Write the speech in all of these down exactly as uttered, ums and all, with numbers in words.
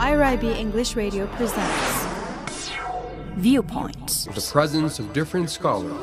I R I B English Radio presents Viewpoints. The presence of different scholars.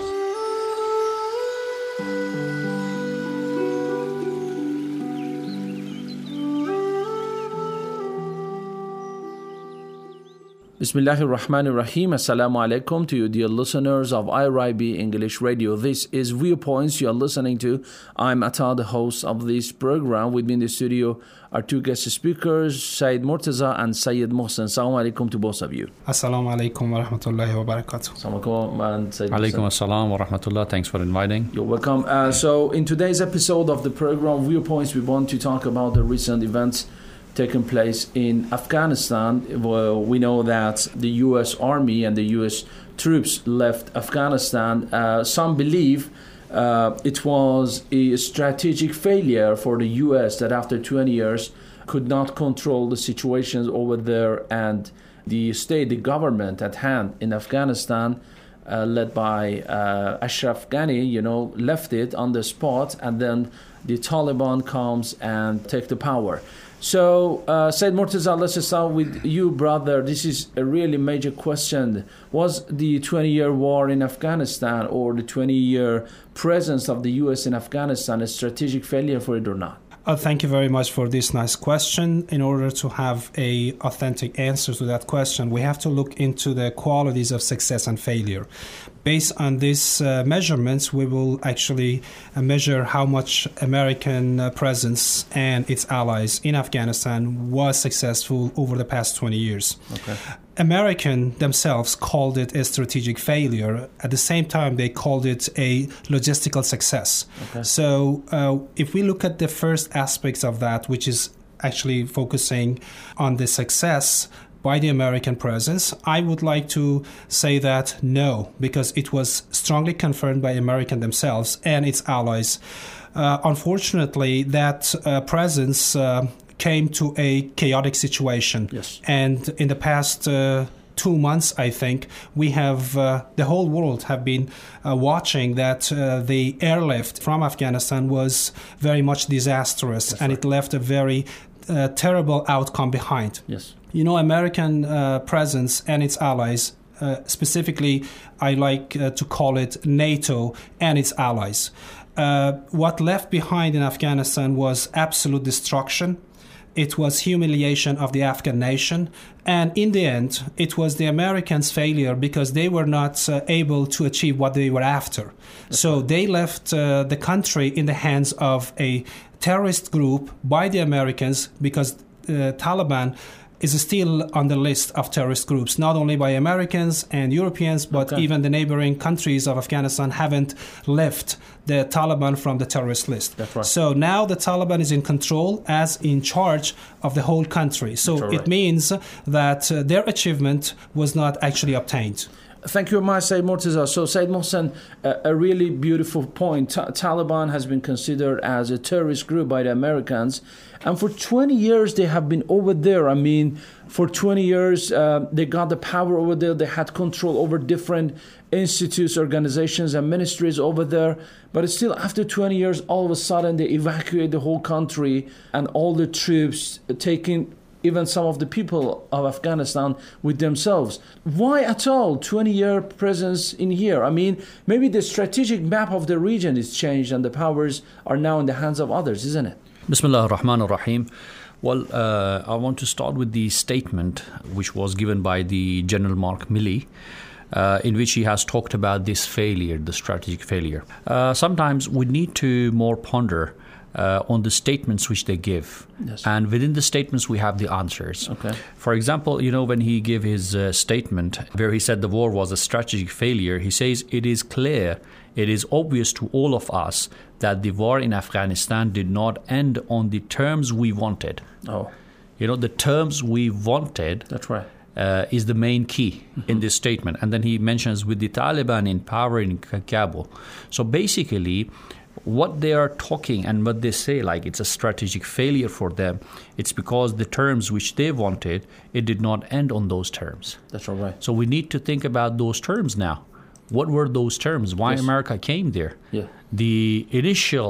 Bismillahir Rahmanir Rahim. Assalamu alaikum to you, dear listeners of I R I B English Radio. This is Viewpoints you are listening to. I'm Atta, the host of this program. With me in the studio are two guest speakers, Sayyid Murtaza and Sayyid Mohsen. Assalamu alaikum to both of you. Assalamu alaikum wa rahmatullahi wa barakatuh. Assalamu alaikum and Sayyid Alaikum assalam wa rahmatullah. Thanks for inviting. You're welcome. Uh, so in today's episode of the program Viewpoints, we want to talk about the recent events taken place in Afghanistan. Well, we know that the U S Army and the U S troops left Afghanistan. Uh, some believe uh, it was a strategic failure for the U S that after twenty years could not control the situations over there, and the state, the government at hand in Afghanistan, uh, led by uh, Ashraf Ghani, you know, left it on the spot, and then the Taliban comes and take the power. So, uh, Sayyid Murtaza, let's start with you, brother. This is a really major question. Was the twenty-year war in Afghanistan or the twenty-year presence of the U S in Afghanistan a strategic failure for it or not? Uh, thank you very much for this nice question. In order to have a authentic answer to that question, we have to look into the qualities of success and failure. Based on these uh, measurements, we will actually uh, measure how much American uh, presence and its allies in Afghanistan was successful over the past twenty years. Okay. American themselves called it a strategic failure. At the same time, they called it a logistical success. Okay. So uh, if we look at the first aspects of that, which is actually focusing on the success by the American presence, I would like to say that no, because it was strongly confirmed by American themselves and its allies. Uh, unfortunately, that uh, presence uh, came to a chaotic situation. Yes. And in the past uh, two months, I think, we have, uh, the whole world have been uh, watching that uh, the airlift from Afghanistan was very much disastrous. That's and right. It left a very uh, terrible outcome behind. Yes. You know, American uh, presence and its allies, uh, specifically, I like uh, to call it NATO and its allies. Uh, what left behind in Afghanistan was absolute destruction. It was humiliation of the Afghan nation. And in the end, it was the Americans' failure because they were not uh, able to achieve what they were after. That's so right. They left uh, the country in the hands of a terrorist group by the Americans, because uh, Taliban is still on the list of terrorist groups, not only by Americans and Europeans, but okay. even the neighboring countries of Afghanistan haven't left the Taliban from the terrorist list. That's right. So now the Taliban is in control as in charge of the whole country. So right. it means that uh, their achievement was not actually obtained. Thank you, my Sayyid Murtaza. So, Sayyid Mohsen, uh, a really beautiful point. Ta- Taliban has been considered as a terrorist group by the Americans. And for twenty years, they have been over there. I mean, for twenty years, uh, they got the power over there. They had control over different institutes, organizations, and ministries over there. But still, after twenty years, all of a sudden, they evacuate the whole country and all the troops taking even some of the people of Afghanistan with themselves. Why at all twenty-year presence in here? I mean, maybe the strategic map of the region is changed and the powers are now in the hands of others, isn't it? Bismillah ar-Rahman ar-Rahim. Well, uh, I want to start with the statement which was given by the General Mark Milley, uh, in which he has talked about this failure, the strategic failure. Uh, sometimes we need to more ponder Uh, on the statements which they give. Yes. And within the statements, we have the answers. Okay. For example, you know, when he gave his uh, statement where he said the war was a strategic failure, he says, it is clear, it is obvious to all of us that the war in Afghanistan did not end on the terms we wanted. Oh. You know, the terms we wanted. That's right. Uh, is the main key mm-hmm. in this statement. And then he mentions with the Taliban in power in Kabul. So basically, what they are talking and what they say, like it's a strategic failure for them, it's because the terms which they wanted, it did not end on those terms. That's all right. So we need to think about those terms now. What were those terms? Why yes. America came there? Yeah. The initial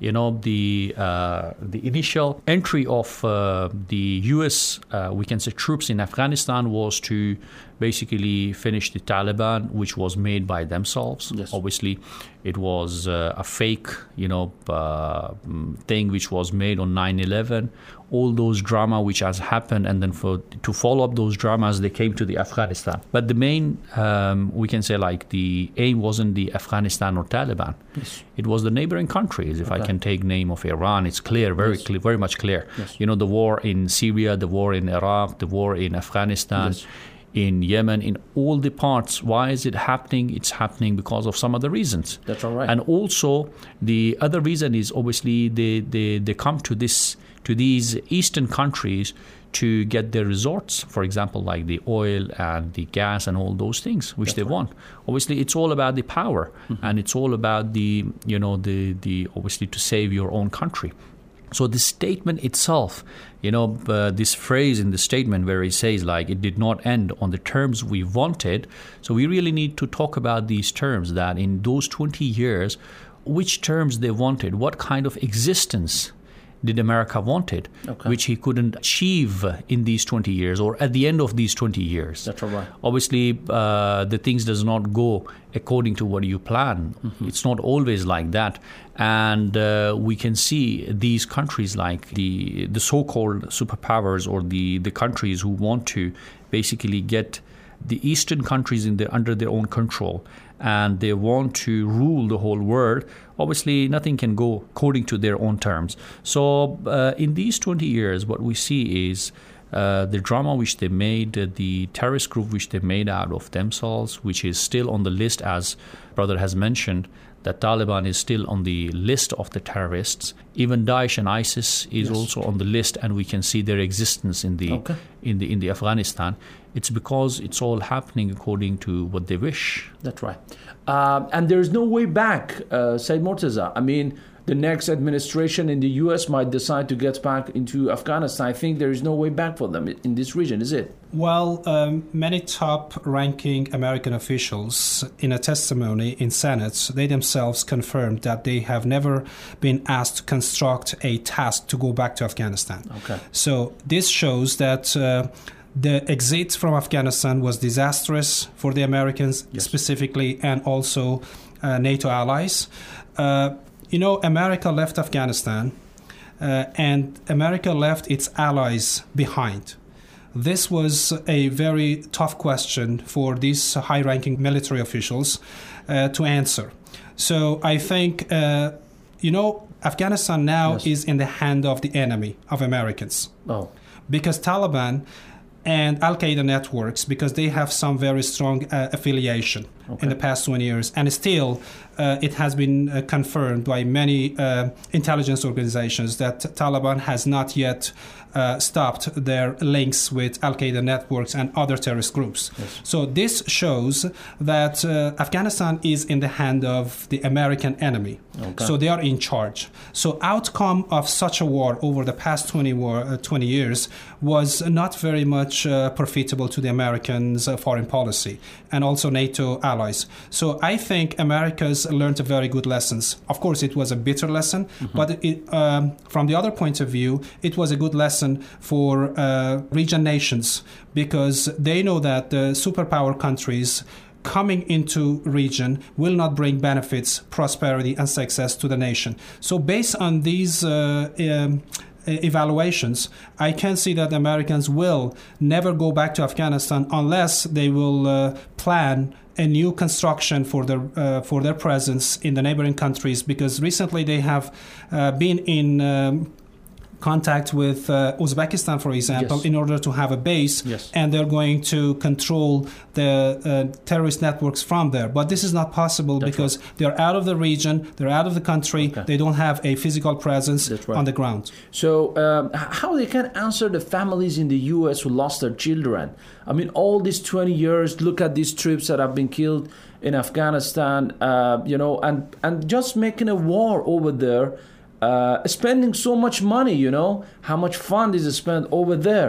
you know, the uh, the initial entry of uh, the U S, uh, we can say, troops in Afghanistan was to basically finish the Taliban, which was made by themselves. Yes. Obviously, it was uh, a fake, you know, uh, thing which was made on nine eleven. All those drama which has happened, and then for to follow up those dramas, they came to the Afghanistan. But the main, um, we can say, like the aim wasn't the Afghanistan or Taliban. Yes. It was the neighboring countries. If Okay. I can take name of Iran, it's clear, very Yes. clear, very much clear. Yes. You know, the war in Syria, the war in Iraq, the war in Afghanistan. Yes. In Yemen, in all the parts. Why is it happening? It's happening because of some other reasons. That's all right. And also, the other reason is obviously they, they, they come to this to these eastern countries to get their resorts, for example, like the oil and the gas and all those things, which That's they right. want. Obviously, it's all about the power, Mm-hmm. and it's all about the, you know, the, the obviously to save your own country. So the statement itself, you know, uh, this phrase in the statement where it says like it did not end on the terms we wanted. So we really need to talk about these terms, that in those twenty years, which terms they wanted, what kind of existence did America wanted, Okay. which he couldn't achieve in these twenty years or at the end of these twenty years. That's all right. Obviously, uh, the things does not go according to what you plan. Mm-hmm. It's not always like that. And uh, we can see these countries like the the so-called superpowers, or the, the countries who want to basically get the Eastern countries in their, under their own control, and they want to rule the whole world. Obviously, nothing can go according to their own terms. So uh, in these twenty years, what we see is uh, the drama which they made, uh, the terrorist group which they made out of themselves, which is still on the list, as brother has mentioned, that Taliban is still on the list of the terrorists. Even Daesh and ISIS is Yes. also on the list, and we can see their existence in the Okay. in the in the Afghanistan. It's because it's all happening according to what they wish. That's right. Um, and there's no way back, uh, Said Mortaza. I mean, the next administration in the U S might decide to get back into Afghanistan. I think there is no way back for them in this region, is it? Well, um, many top-ranking American officials in a testimony in Senate, they themselves confirmed that they have never been asked to construct a task to go back to Afghanistan. Okay. So this shows that uh, the exit from Afghanistan was disastrous for the Americans Yes. specifically, and also uh, NATO allies. Uh, you know, America left Afghanistan, uh, and America left its allies behind. This was a very tough question for these high-ranking military officials uh, to answer. So I think, uh, you know, Afghanistan now Yes. is in the hand of the enemy of Americans, Oh, because Taliban and Al-Qaeda networks, because they have some very strong uh, affiliation Okay. in the past twenty years. And still, uh, it has been uh, confirmed by many uh, intelligence organizations that Taliban has not yet uh, stopped their links with Al-Qaeda networks and other terrorist groups. Yes. So this shows that uh, Afghanistan is in the hand of the American enemy. Okay. So they are in charge. So outcome of such a war over the past twenty, war, uh, twenty years was not very much uh, profitable to the Americans' uh, foreign policy and also NATO allies. So I think America's learned a very good lessons. Of course, it was a bitter lesson, Mm-hmm. but it, um, from the other point of view, it was a good lesson for uh, region nations, because they know that the superpower countries coming into region will not bring benefits, prosperity, and success to the nation. So based on these uh, um, evaluations, I can see that Americans will never go back to Afghanistan unless they will uh, plan a new construction for their uh, for their presence in the neighboring countries, because recently they have uh, been in um, contact with uh, Uzbekistan, for example, Yes. in order to have a base, Yes. and they're going to control the uh, terrorist networks from there. But this is not possible That's because they're out of the region, they're out of the country, Okay. they don't have a physical presence That's right. on the ground. So, um, h- how they can answer the families in the U S who lost their children? I mean, all these twenty years, look at these troops that have been killed in Afghanistan, uh, you know, and, and just making a war over there, uh, spending so much money, you know, how much fund is spent over there.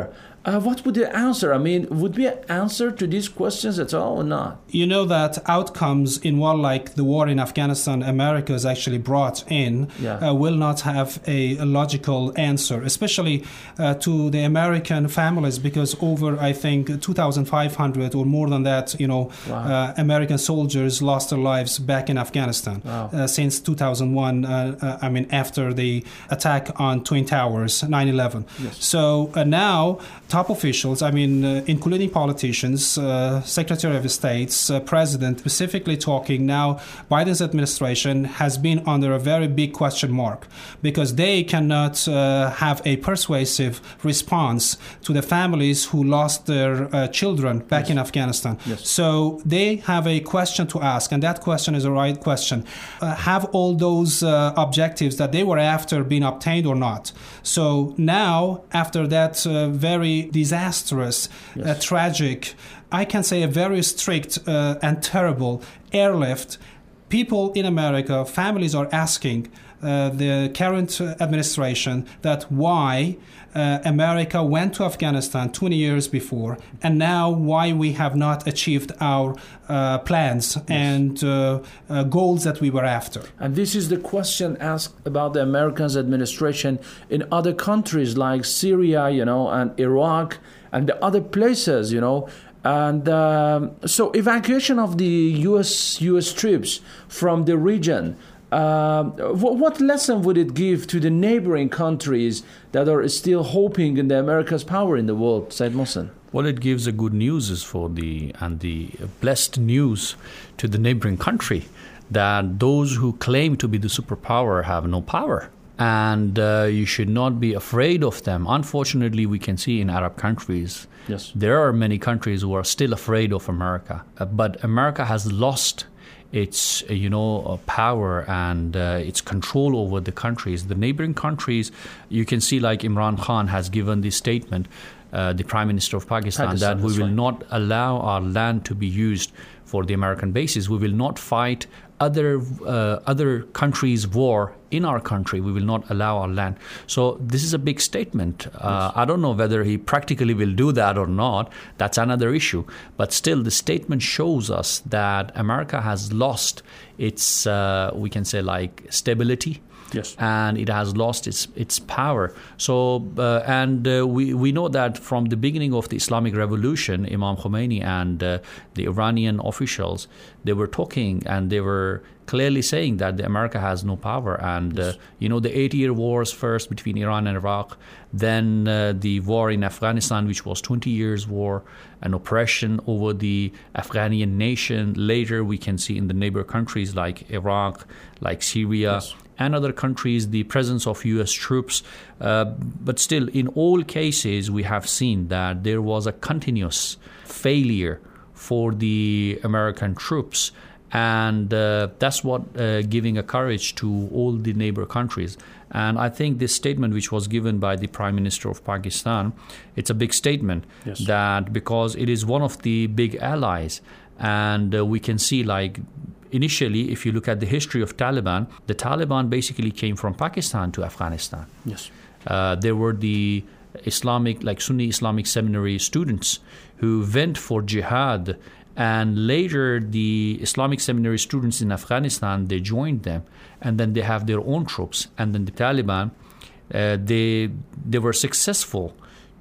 Uh, what would the answer? I mean, would be an answer to these questions at all or not? You know that outcomes in war like the war in Afghanistan, America has actually brought in, Yeah. uh, will not have a, a logical answer, especially uh, to the American families, because over, I think, two thousand five hundred or more than that, you know, Wow. uh, American soldiers lost their lives back in Afghanistan Wow. uh, since two thousand one, uh, uh, I mean, after the attack on Twin Towers, nine eleven. Yes. So uh, now, top officials, I mean, uh, including politicians, uh, Secretary of State, uh, President, specifically talking now, Biden's administration has been under a very big question mark because they cannot uh, have a persuasive response to the families who lost their uh, children back Yes. in Afghanistan. Yes. So they have a question to ask, and that question is the right question. Uh, have all those uh, objectives that they were after been obtained or not? So now, after that uh, very disastrous, Yes. uh, tragic, I can say a very strict uh, and terrible airlift, people in America, families are asking uh, the current administration that why uh, America went to Afghanistan twenty years before, and now why we have not achieved our uh, plans and uh, uh, goals that we were after. And this is the question asked about the Americans administration in other countries like Syria, you know, and Iraq and the other places, you know. And um, so evacuation of the U S U S troops from the region, uh, what, what lesson would it give to the neighboring countries that are still hoping in the America's power in the world, Said Mohsen? Well, it gives a good news is for the and the blessed news to the neighboring country that those who claim to be the superpower have no power. And uh, you should not be afraid of them. Unfortunately, we can see in Arab countries, Yes. there are many countries who are still afraid of America. Uh, but America has lost its, uh, you know, uh, power and uh, its control over the countries. The neighboring countries, you can see like Imran Khan has given this statement, uh, the Prime Minister of Pakistan, Pakistan, that we that's will right. not allow our land to be used for the American bases. We will not fight other uh, other countries' war in our country. We will not allow our land. So this is a big statement. Uh, I don't know whether he practically will do that or not. That's another issue. But still, the statement shows us that America has lost its, uh, we can say, like stability. Yes. And it has lost its its power. So, uh, and uh, we, we know that from the beginning of the Islamic Revolution, Imam Khomeini and uh, the Iranian officials, they were talking and they were clearly saying that the America has no power. And, uh, you know, the eight-year wars first between Iran and Iraq, then uh, the war in Afghanistan, which was twenty years war, an oppression over the Afghanian nation. Later, we can see in the neighbor countries like Iraq, like Syria, Yes. and other countries, the presence of U S troops. Uh, but still, in all cases, we have seen that there was a continuous failure for the American troops. And uh, that's what uh, giving a courage to all the neighbor countries. And I think this statement, which was given by the Prime Minister of Pakistan, it's a big statement. Yes. That because it is one of the big allies. And uh, we can see, like, initially, if you look at the history of Taliban, the Taliban basically came from Pakistan to Afghanistan. Yes. Uh, there were the Islamic, like Sunni Islamic seminary students who went for jihad, and later the Islamic seminary students in Afghanistan, they joined them, and then they have their own troops. And then the Taliban, uh, they they were successful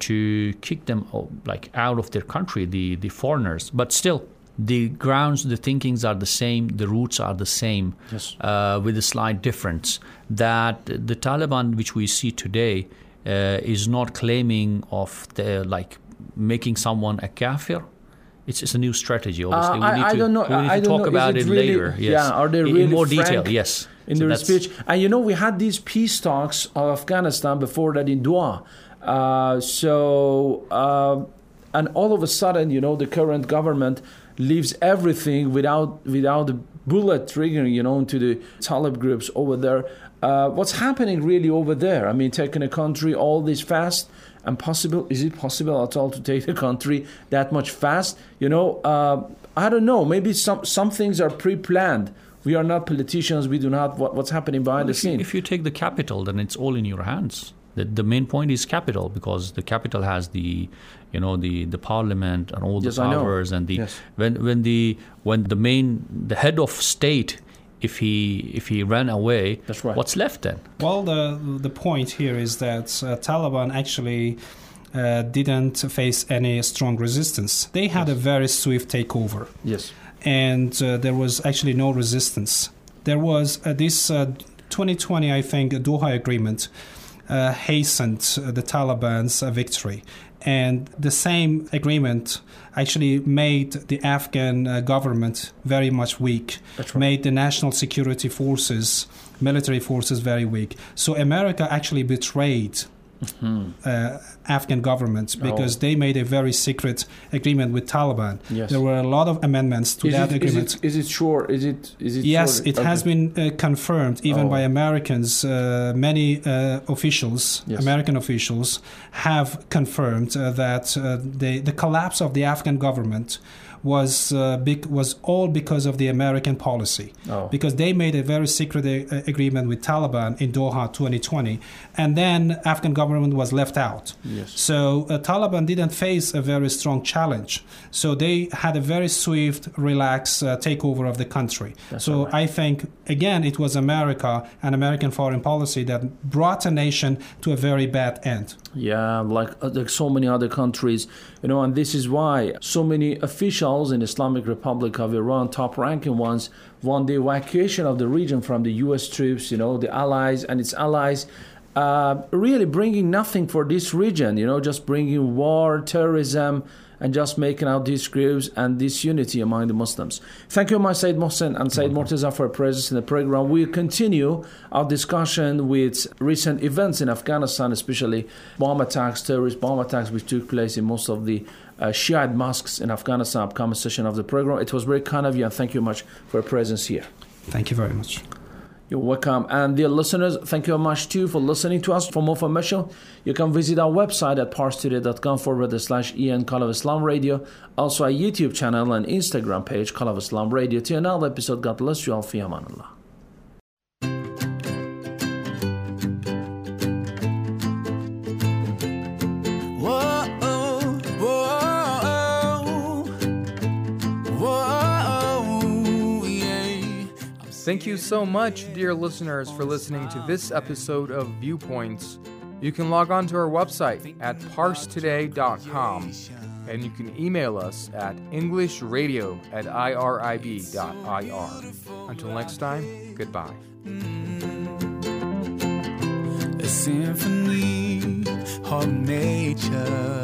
to kick them like out of their country, the, the foreigners. But still, the grounds, the thinkings are the same, the roots are the same, Yes. uh, with a slight difference. That the Taliban, which we see today, uh, is not claiming of the, like making someone a kafir. It's, it's a new strategy. Obviously, Uh, we need I, I to, don't know. we need I to don't talk know. about Is it, it really, later. Yes. Yeah, are they in, really in more frank detail? Yes. in So their that's- speech? And you know, we had these peace talks of Afghanistan before that in Doha. Uh, so, uh, and all of a sudden, you know, the current government leaves everything without without the bullet triggering, you know, into the Talib groups over there. Uh, what's happening really over there? I mean, taking a country all this fast and possible, is it possible at all to take the country that much fast? You know, uh, I don't know. Maybe some, some things are pre-planned. We are not politicians. We do not what, what's happening behind Well, the if, you, scene. if you take the capital, then it's all in your hands. The, the main point is capital, because the capital has the, you know, the, the parliament and all Yes, the I know. powers and the Yes. when when the when the main the head of state, if he if he ran away, That's right. what's left then? Well, the the point here is that uh, Taliban actually uh, didn't face any strong resistance. They had a very swift takeover, Yes. and uh, there was actually no resistance. There was uh, this uh, twenty twenty, I think, Doha Agreement uh, hastened uh, the Taliban's uh, victory. And the same agreement actually made the Afghan uh, government very much weak, That's right. made the national security forces, military forces very weak. So America actually betrayed uh, Afghan government because Oh. they made a very secret agreement with Taliban. Yes. There were a lot of amendments to Is that it, is agreement. it is it sure? Is it is it? Yes, sure? it has Okay. been uh, confirmed even Oh. by Americans. Uh, many uh, officials, Yes. American officials, have confirmed uh, that uh, the the collapse of the Afghan government was uh, big, was all because of the American policy, Oh. because they made a very secret a- agreement with Taliban in Doha twenty twenty, and then Afghan government was left out. Yes. So uh, Taliban didn't face a very strong challenge. So they had a very swift, relaxed uh, takeover of the country. That's so right. I think, again, it was America and American foreign policy that brought a nation to a very bad end. Yeah, like, uh, like so many other countries, you know, and this is why so many officials in Islamic Republic of Iran, top-ranking ones, want the evacuation of the region from the U S troops, you know, the allies and its allies, uh, really bringing nothing for this region, you know, just bringing war, terrorism, and just making out these groups and disunity among the Muslims. Thank you, my Sayyid Mohsen and Sayyid Mortaza, for your presence in the program. We'll continue our discussion with recent events in Afghanistan, especially bomb attacks, terrorist bomb attacks, which took place in most of the uh, Shiite mosques in Afghanistan, upcoming session of the program. It was very kind of you, and thank you much for your presence here. Thank you very much. You're welcome. And dear listeners, thank you very much too for listening to us. For more information, you can visit our website at parstoday.com forward slash EN Call of Islam Radio. Also our YouTube channel and Instagram page, Call of Islam Radio. Till another episode, God bless you all. Fi amanillah. Thank you so much, dear listeners, for listening to this episode of Viewpoints. You can log on to our website at parse today dot com, and you can email us at englishradio at irib dot ir. Until next time, goodbye. A symphony of nature.